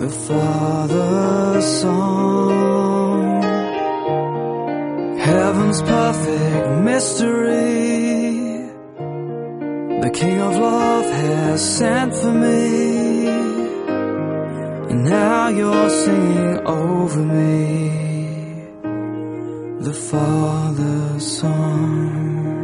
the Father's song. Heaven's perfect mystery, the King of love has sent for me, and now you're singing over me the Father's song.